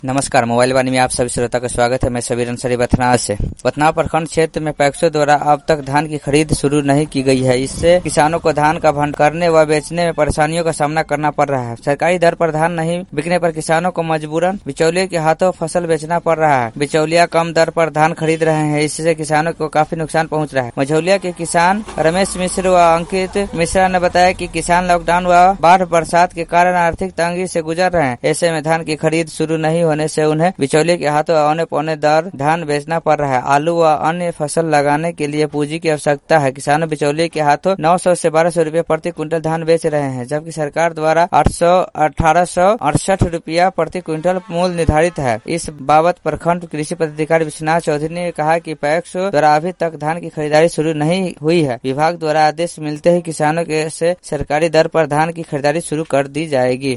नमस्कार, मोबाइल वाणी में आप सभी श्रोता का स्वागत है। मैं सबीर अंसारी बथनाव से। बथनाव प्रखंड क्षेत्र में पैक्सों द्वारा अब तक धान की खरीद शुरू नहीं की गई है। इससे किसानों को धान का भंडारण करने व बेचने में परेशानियों का सामना करना पड़ रहा है। सरकारी दर पर धान नहीं बिकने पर किसानों को मजबूरन बिचौलिए के हाथों फसल बेचना पड़ रहा है। बिचौलिया कम दर पर धान खरीद रहे हैं, इससे किसानों को काफी नुकसान पहुँच रहा है। मझौलिया के किसान रमेश मिश्र व अंकित मिश्रा ने बताया कि किसान लॉकडाउन व बाढ़ बरसात के कारण आर्थिक तंगी से गुजर रहे हैं। ऐसे में धान की खरीद शुरू नहीं होने से उन्हें बिचौलिए के हाथों औने पौने दर धान बेचना पड़ रहा है। आलू व अन्य फसल लगाने के लिए पूंजी की आवश्यकता है। किसानों बिचौलिए के हाथों 900 से 1200 रुपये प्रति क्विंटल धान बेच रहे हैं, जबकि सरकार द्वारा 1868 रुपया प्रति क्विंटल मूल्य निर्धारित है। इस बाबत प्रखंड कृषि पदाधिकारी विश्वनाथ चौधरी ने कहा कि पैक्स द्वारा अभी तक धान की खरीदारी शुरू नहीं हुई है। विभाग द्वारा आदेश मिलते ही किसानों के से सरकारी दर पर धान की खरीदारी शुरू कर दी जाएगी।